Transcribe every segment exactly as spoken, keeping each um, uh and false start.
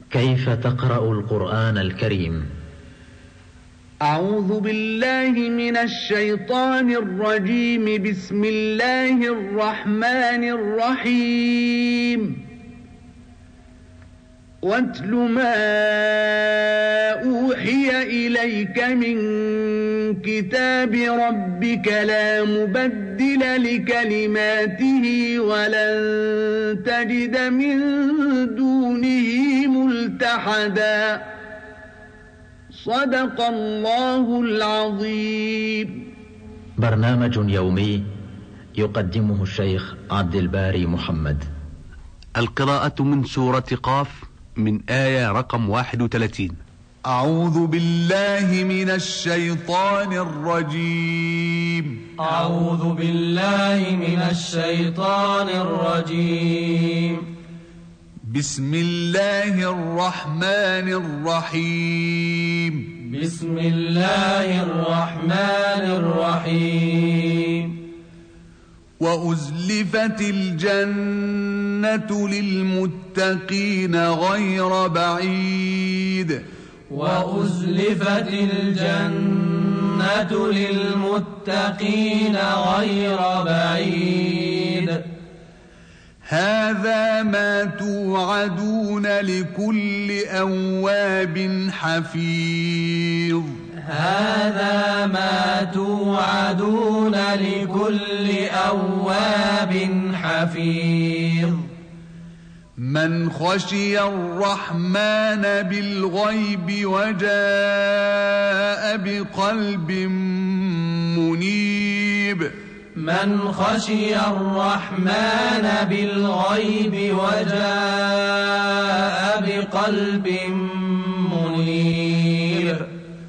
كيف تقرأ القرآن الكريم؟ أعوذ بالله من الشيطان الرجيم. بسم الله الرحمن الرحيم. واتل ما أوحي إليك من كتاب ربك لا مبدل لكلماته ولن تجد من دونه ملتحدا. صدق الله العظيم. برنامج يومي يقدمه الشيخ عبد الباري محمد. القراءة من سورة قاف من آية رقم واحد وثلاثين. أعوذ بالله من الشيطان الرجيم. أعوذ بالله من الشيطان الرجيم. بسم الله الرحمن الرحيم. بسم الله الرحمن الرحيم. وأزلفت الجنة للمتقين غير بعيد. وأزلفت الجنة للمتقين غير بعيد. هذا ما توعدون لكل أواب حفيظ. هذا ما توعدون لكل أواب حفيظ. من خشي الرحمن بالغيب وجاء بقلب منيب. من خشي الرحمن بالغيب وجاء بقلب منيب.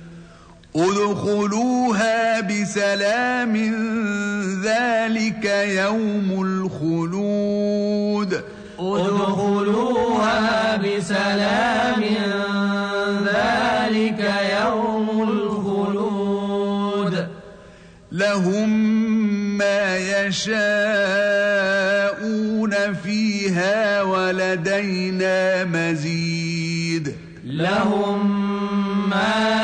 ادخلوها بسلام ذلك يوم الخلود. ادخلوها بسلام ذلك يوم الخلود. لهم ما يشاءون فيها ولدينا مزيد. لهم ما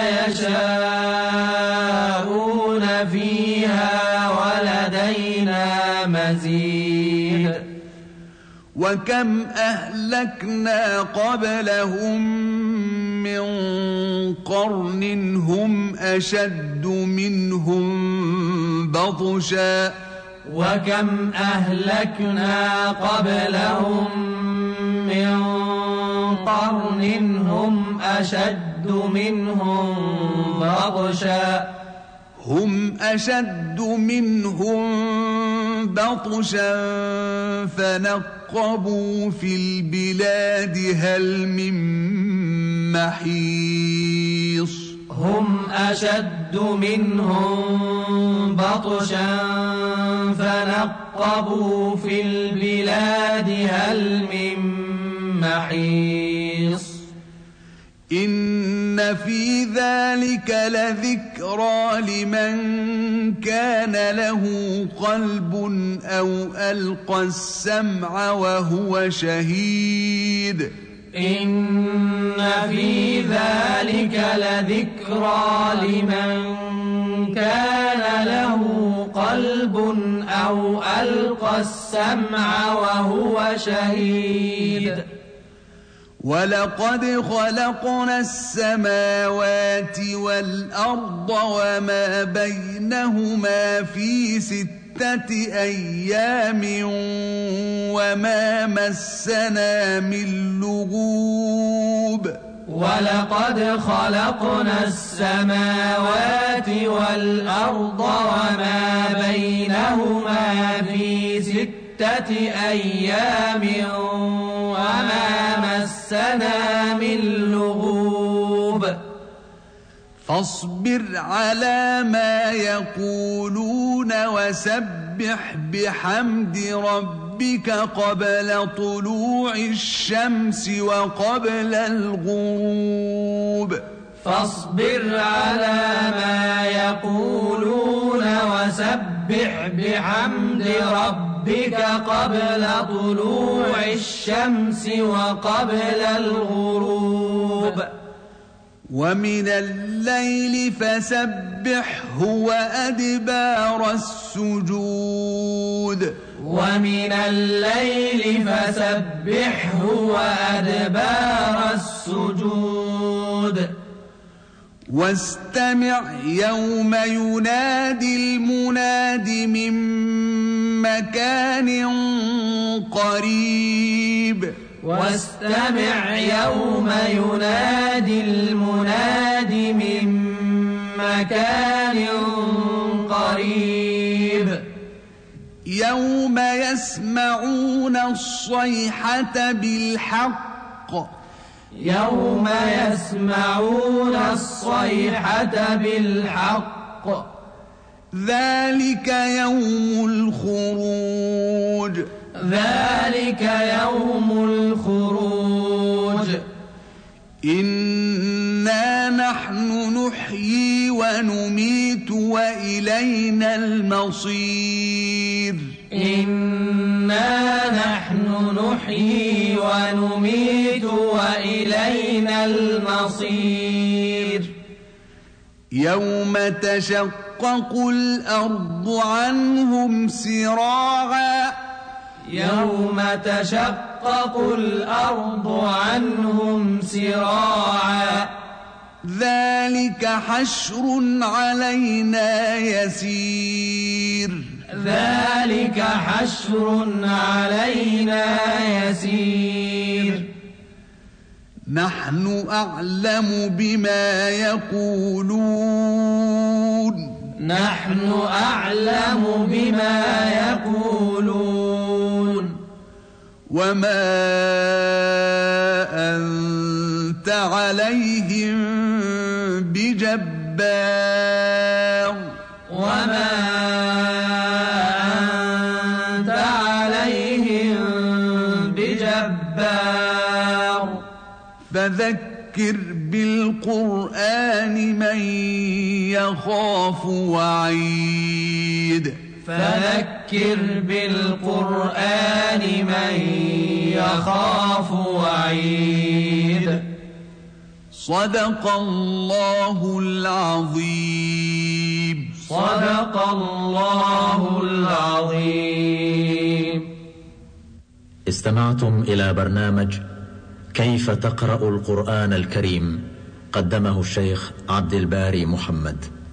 يشاءون فيها ولدينا مزيد. وكم أهلكنا قبلهم من قرن هم أشد منهم بطشا. وكم أهلكنا قبلهم من قرن هم أشد منهم بطشا. هم أشد منهم بطشا فنقبوا في البلاد هل من محيص. هم أشد منهم بطشا فنقبوا في البلاد هل من محيص. إن في ذلك لذكرى لمن كان له قلب أو ألقى السمع وهو شهيد. إن في ذلك لذكرى لمن كان له قلب أو ألقى السمع وهو شهيد. ولقد خلقنا السماوات والأرض وما بينهما في ستة أيام وما مسنا من لغوب. ولقد خلقنا السماوات والأرض وما بينهما في ستة أيام وما مسنا من لغوب. فاصبر على ما يقولون وسبح بحمد ربك قبل طلوع الشمس وقبل الغروب. فاصبر على ما يقولون وسبح بحمد ربك ربك قبل طلوع الشمس وقبل الغروب ومن الليل فسبحه وأدبار السجود ومن الليل فسبحه وأدبار السجود واستمع يوم ينادي المناد من مكان قريب واستمع يوم ينادي المناد من مكان قريب يوم يسمعون الصيحة بالحق يوم يسمعون الصيحة بالحق ذلك يوم الخروج ذلك يوم الخروج إنا نحن نحيي ونميت وإلينا المصير إنا نحن نحيي ونميت وإلينا المصير يوم تشقق الأرض عنهم سراعا يوم تشقق الأرض عنهم سراعا ذلك حشر علينا يسير ذلك حشر علينا يسير نحن أعلم بما يقولون نحن أعلم بما يقولون وما أنت عليهم بجبار وما أنت عليهم بجبار فذكر بالقرآن من يخاف وعيد فذكر بالقرآن من يخاف وعيد صدق الله العظيم صدق الله العظيم. استمعتم إلى برنامج كيف تقرأ القرآن الكريم، قدمه الشيخ عبد الباري محمد.